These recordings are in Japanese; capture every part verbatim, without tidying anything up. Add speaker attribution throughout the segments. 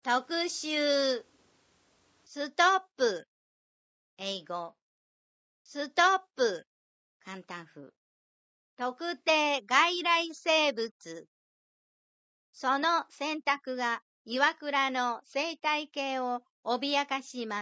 Speaker 1: 特集ストップ英語ストップ簡単風特定外来生物その選択が岩倉の生態系を脅かします。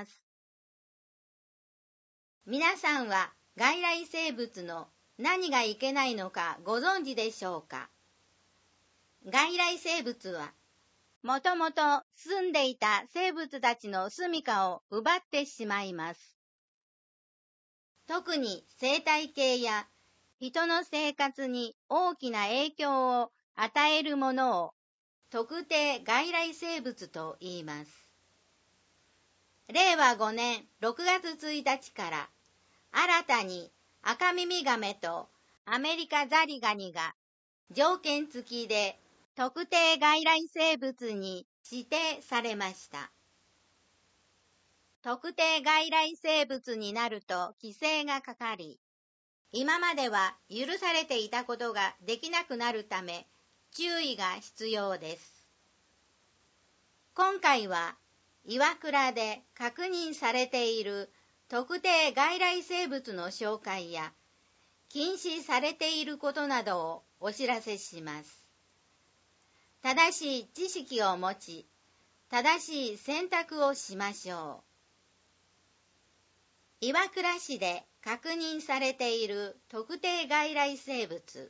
Speaker 1: 皆さんは外来生物の何がいけないのかご存知でしょうか。外来生物はもともと住んでいた生物たちの住処を奪ってしまいます。特に生態系や人の生活に大きな影響を与えるものを特定外来生物と言います。れいわごねんろくがつついたちから新たにアカミミガメとアメリカザリガニが条件付きで特定外来生物に指定されました。特定外来生物になると規制がかかり、今までは許されていたことができなくなるため注意が必要です。今回は岩倉で確認されている特定外来生物の紹介や禁止されていることなどをお知らせします。正しい知識を持ち、正しい選択をしましょう。岩倉市で確認されている特定外来生物。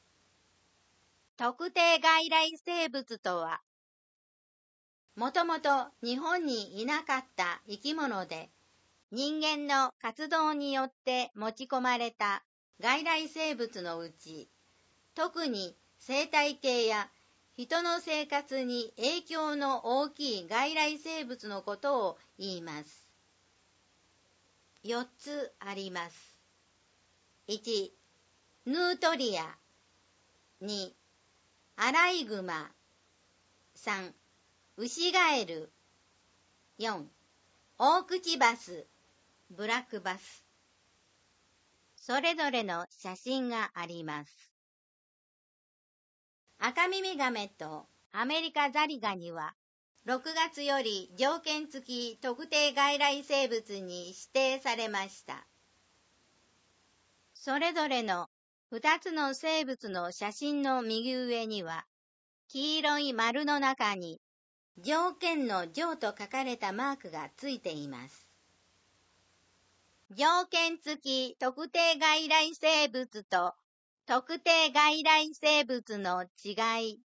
Speaker 1: 特定外来生物とは、もともと日本にいなかった生き物で、人間の活動によって持ち込まれた外来生物のうち、特に生態系や人の生活に影響の大きい外来生物のことを言います。よっつあります。いち、ヌートリア。に、アライグマ。さん、ウシガエル。よん、オオクチバス、ブラックバス。それぞれの写真があります。アカミミガメとアメリカザリガニはろくがつより条件付き特定外来生物に指定されました。それぞれのふたつの生物の写真の右上には黄色い丸の中に条件の条と書かれたマークがついています。条件付き特定外来生物と特定外来生物の違い。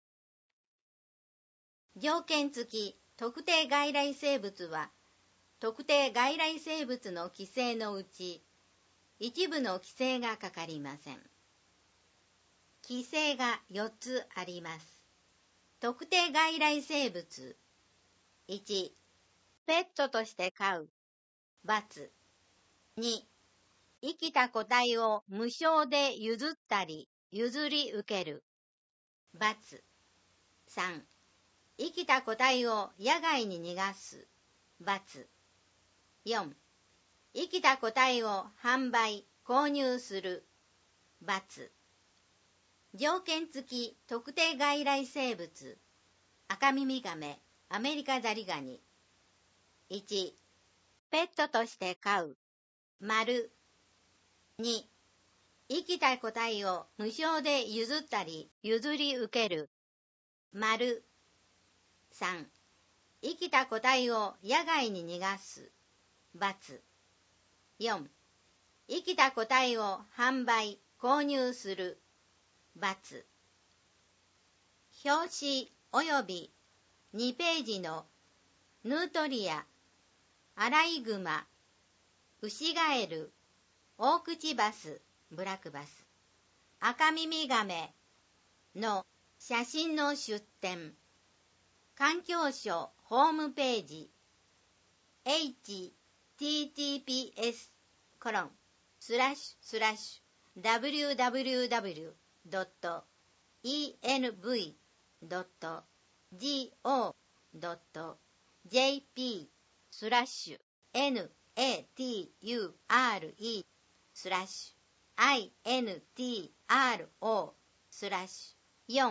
Speaker 1: 条件付き特定外来生物は、特定外来生物の規制のうち、一部の規制がかかりません。規制がよっつあります。特定外来生物。いち、ペットとして飼う。×。に、生きた個体を無償で譲ったり譲り受ける。×。さん、生きた個体を野外に逃がす。×。よん、生きた個体を販売、購入する。×。条件付き特定外来生物。アカミミガメ、アメリカザリガニ。いち、ペットとして飼う。丸。に、生きた個体を無償で譲ったり譲り受ける。丸。さん、生きた個体を野外に逃がす。×。よん、生きた個体を販売、購入する。×。表紙及びにページのヌートリア、アライグマ、ウシガエル、オオクチバス、ブラックバス、アカミミガメの写真の出典。環境省ホームページ エイチティーティーピーエスコロンスラッシュスラッシュダブリューダブリューダブリュードットイーエヌブイドットジーオードットジェーピースラッシュエヌエーティーユーアールイースラッシュアイエヌティーアールオースラッシュよん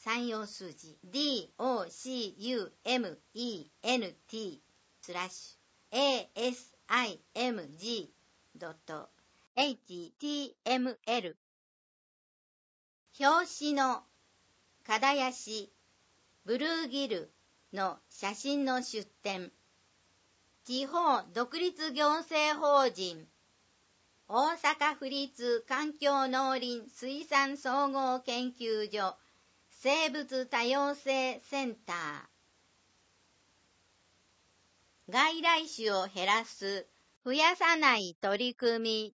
Speaker 1: 三用数字 ドコメント スラッシュ asimg.html 表紙の片足ブルーギルの写真の出展地方独立行政法人大阪府立環境農林水産総合研究所生物多様性センター外来種を減らす増やさない取り組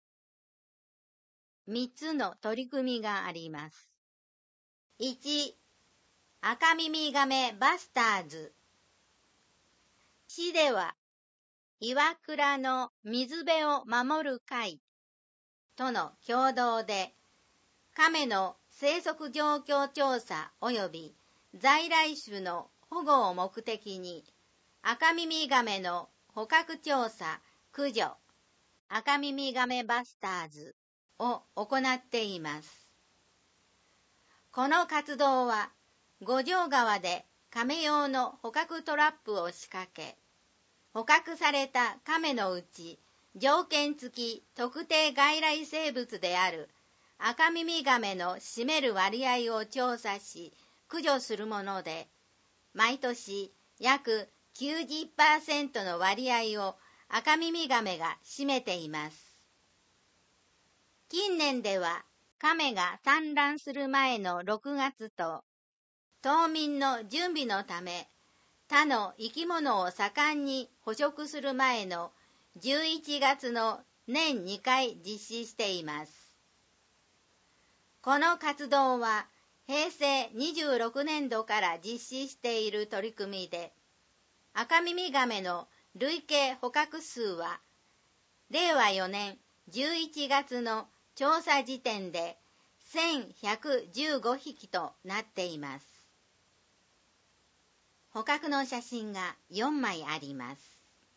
Speaker 1: みみっつの取り組みがあります。いち赤耳ガメバスターズ市では岩倉の水辺を守る会との共同で亀の生息状況調査及び在来種の保護を目的に赤耳ガメの捕獲調査駆除赤耳ガメバスターズを行っています。この活動は五条川で亀用の捕獲トラップを仕掛け捕獲された亀のうち条件付き特定外来生物である赤耳ガメの占める割合を調査し駆除するもので毎年約 きゅうじゅっパーセント の割合を赤耳ガメが占めています。近年では亀が産卵する前のろくがつと冬眠の準備のため他の生き物を盛んに捕食する前のじゅういちがつの年にかい実施しています。この活動はへいせいにじゅうろくねんどから実施している取り組みで赤耳ガメの累計捕獲数はれいわよねんじゅういちがつの調査時点でせんひゃくじゅうごひきとなっています。捕獲の写真がよんまいあります。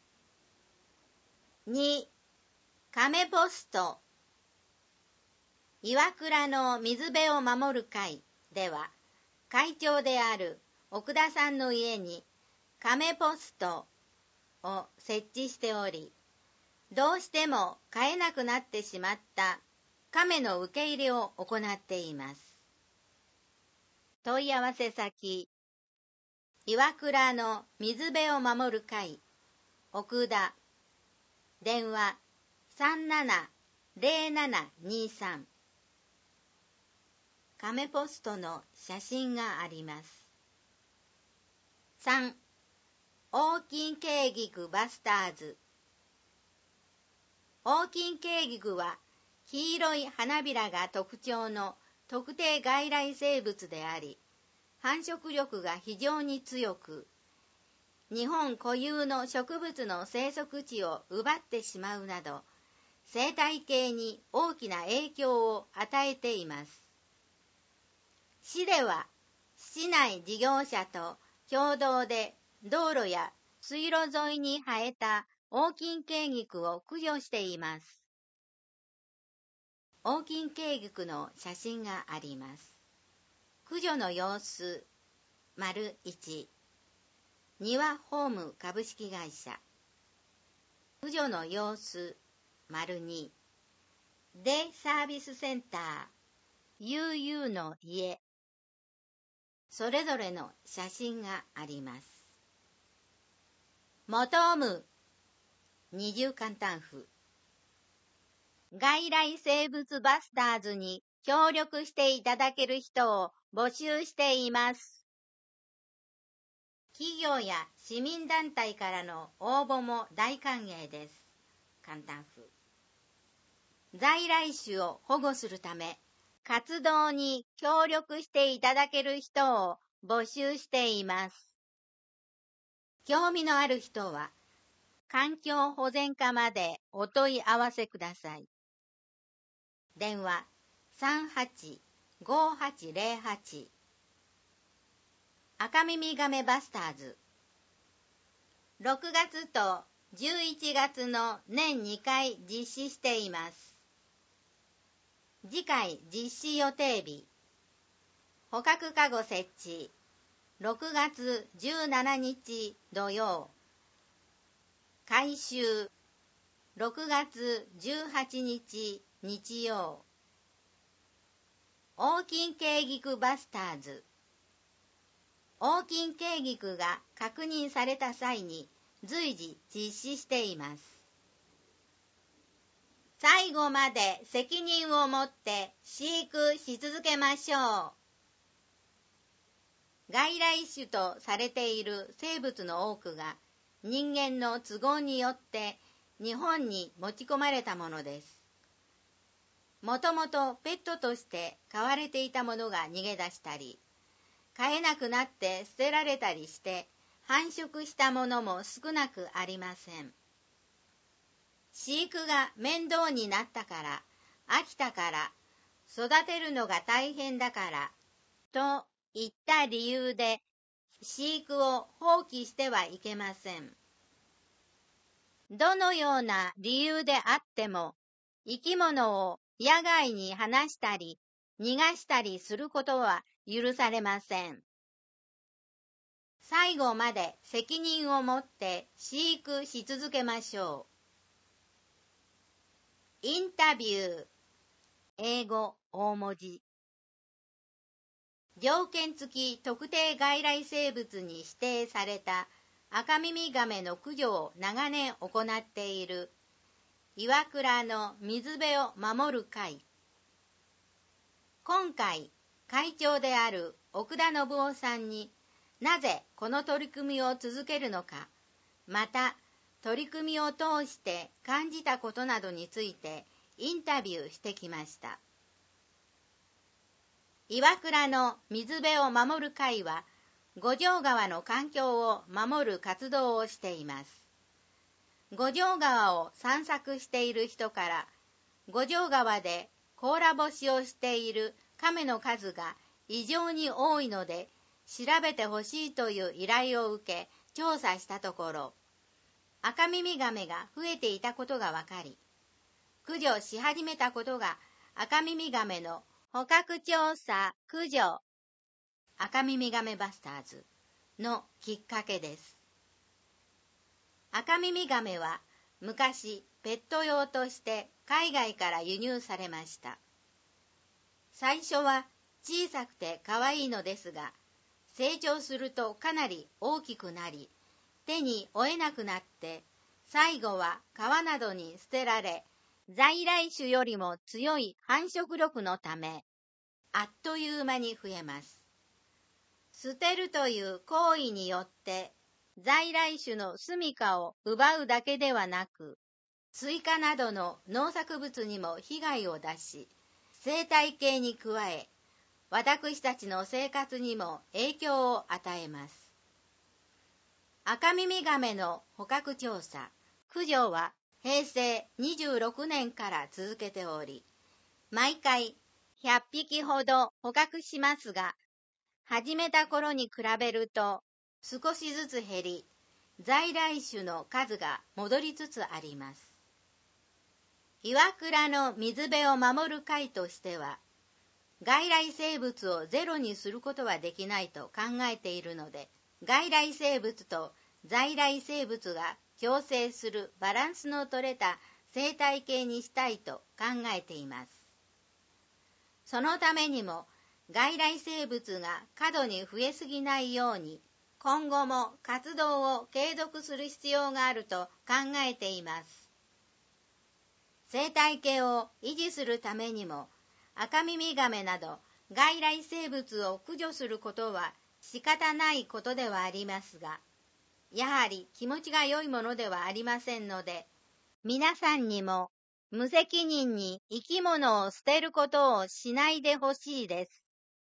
Speaker 1: に亀ポスト岩倉の水辺を守る会では会長である奥田さんの家に亀ポストを設置しておりどうしても飼えなくなってしまった亀の受け入れを行っています。問い合わせ先岩倉の水辺を守る会奥田電話 さんななぜろななにさん 亀ポストの写真があります。さんオオキンケイギクバスターズオオキンケイギクは黄色い花びらが特徴の特定外来生物であり繁殖力が非常に強く日本固有の植物の生息地を奪ってしまうなど生態系に大きな影響を与えています。市では市内事業者と共同で道路や水路沿いに生えたオオキンケイギクを駆除しています。オオキンケイギクの写真があります。駆除の様子丸いち庭ホーム株式会社駆除の様子丸にデイサービスセンター ユーユー の家それぞれの写真があります。求む二重簡単符外来生物バスターズに協力していただける人を募集しています。企業や市民団体からの応募も大歓迎です。簡単符在来種を保護するため活動に協力していただける人を募集しています。興味のある人は環境保全課までお問い合わせください。電話 さんはちごはちぜろはち 赤耳ガメバスターズろくがつとじゅういちがつの年にかい実施しています。次回実施予定日捕獲カゴ設置。ろくがつじゅうしちにち土曜。回収。ろくがつじゅうはちにち日曜。オオキンケイギクバスターズ。オオキンケイギクが確認された際に随時実施しています。最後まで責任を持って飼育し続けましょう。外来種とされている生物の多くが人間の都合によって日本に持ち込まれたものです。もともとペットとして飼われていたものが逃げ出したり、飼えなくなって捨てられたりして繁殖したものも少なくありません。飼育が面倒になったから、飽きたから、育てるのが大変だから、といった理由で飼育を放棄してはいけません。どのような理由であっても、生き物を野外に放したり、逃がしたりすることは許されません。最後まで責任を持って飼育し続けましょう。インタビュー。英語大文字。条件付き特定外来生物に指定されたアカミミガメの駆除を長年行っている岩倉の水辺を守る会。今回、会長である奥田信夫さんになぜこの取り組みを続けるのか、また取り組みを通して感じたことなどについてインタビューしてきました。岩倉の水辺を守る会は、五条川の環境を守る活動をしています。五条川を散策している人から、五条川で甲羅干しをしている亀の数が異常に多いので、調べてほしいという依頼を受け、調査したところ、アカミミガメが増えていたことがわかり、駆除し始めたことがアカミミガメの捕獲調査駆除アカミミガメバスターズのきっかけです。アカミミガメは昔ペット用として海外から輸入されました。最初は小さくて可愛いのですが、成長するとかなり大きくなり、手に負えなくなって、最後は川などに捨てられ、在来種よりも強い繁殖力のため、あっという間に増えます。捨てるという行為によって、在来種の住処を奪うだけではなく、スイカなどの農作物にも被害を出し、生態系に加え、私たちの生活にも影響を与えます。アカミミガメの捕獲調査、駆除はへいせいにじゅうろくねんから続けており、毎回ひゃっぴきほど捕獲しますが、始めた頃に比べると少しずつ減り、在来種の数が戻りつつあります。岩倉の水辺を守る会としては、外来生物をゼロにすることはできないと考えているので、外来生物と在来生物が共生するバランスの取れた生態系にしたいと考えています。そのためにも外来生物が過度に増えすぎないように、今後も活動を継続する必要があると考えています。生態系を維持するためにも、アカミミガメなど外来生物を駆除することは仕方ないことではありますが、やはり気持ちが良いものではありませんので、皆さんにも無責任に生き物を捨てることをしないでほしいです。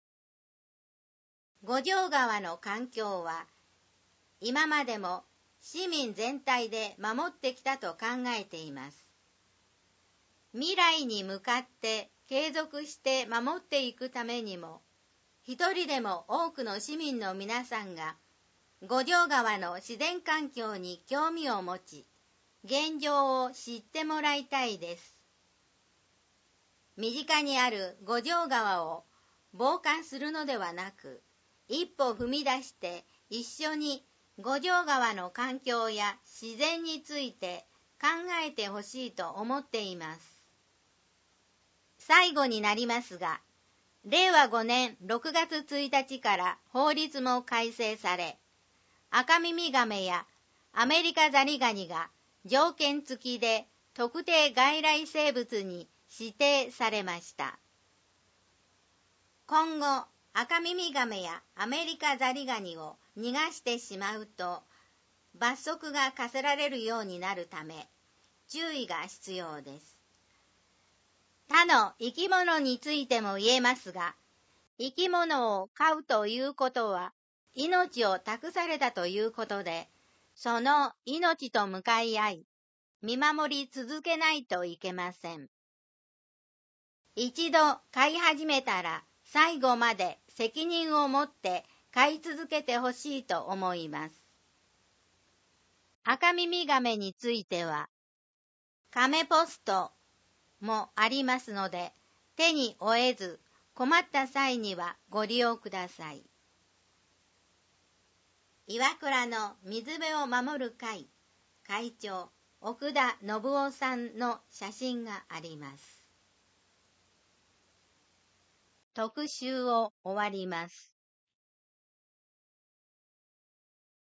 Speaker 1: 五条川の環境は、今までも市民全体で守ってきたと考えています。未来に向かって継続して守っていくためにも、一人でも多くの市民の皆さんが、五条川の自然環境に興味を持ち、現状を知ってもらいたいです。身近にある五条川を傍観するのではなく、一歩踏み出して一緒に五条川の環境や自然について考えてほしいと思っています。最後になりますが、れいわごねんろくがつついたちから法律も改正され、アカミミガメやアメリカザリガニが条件付きで特定外来生物に指定されました。今後、アカミミガメやアメリカザリガニを逃がしてしまうと、罰則が課せられるようになるため、注意が必要です。他の生き物についても言えますが、生き物を飼うということは、命を託されたということで、その命と向かい合い、見守り続けないといけません。一度飼い始めたら、最後まで責任を持って飼い続けてほしいと思います。アカミミガメについては、カメポストもありますので、手に負えず困った際にはご利用ください。岩倉の水辺を守る会会長奥田信夫さんの写真があります。特集を終わります。